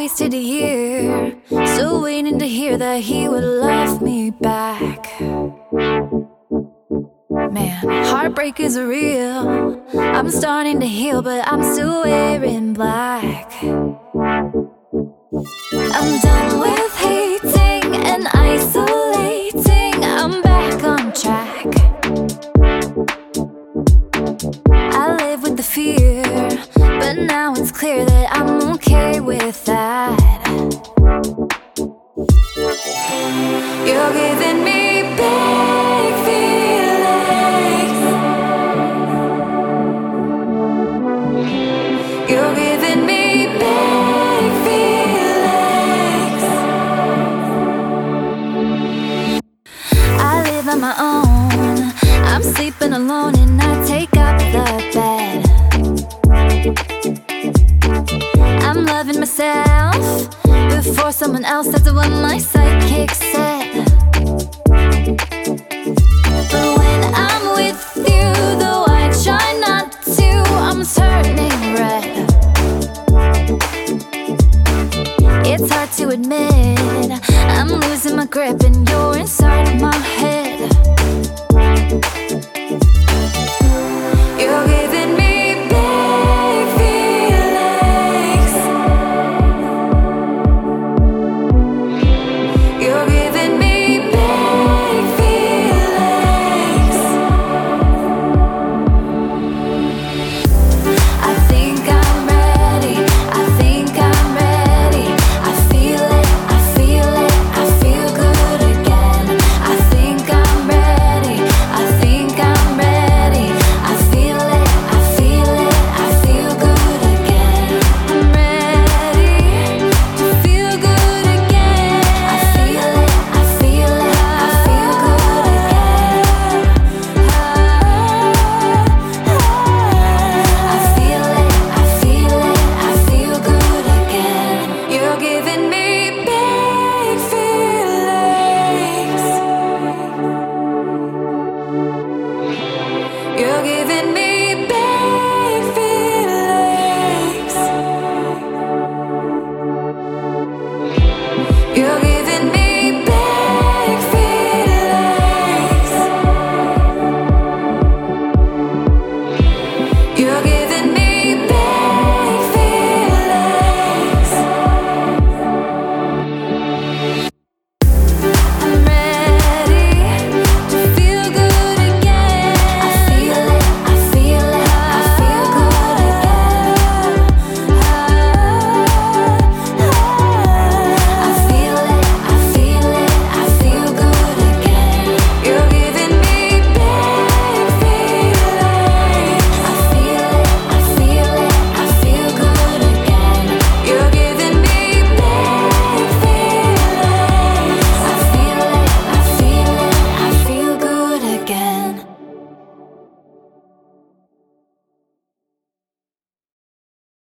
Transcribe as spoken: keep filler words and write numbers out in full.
wasted a year, still waiting to hear that he would love me back. Man, heartbreak is real. I'm starting to heal, but I'm still wearing black. I'm done with hating and isolating. I'm back on track. I live with the fear, but now it's clear that I'm okay with that. You're giving me big feelings. You're giving me big feelings. I live on my own. I'm sleeping alone and I take up the bed. I'm loving myself before someone else. That's what my psychic said.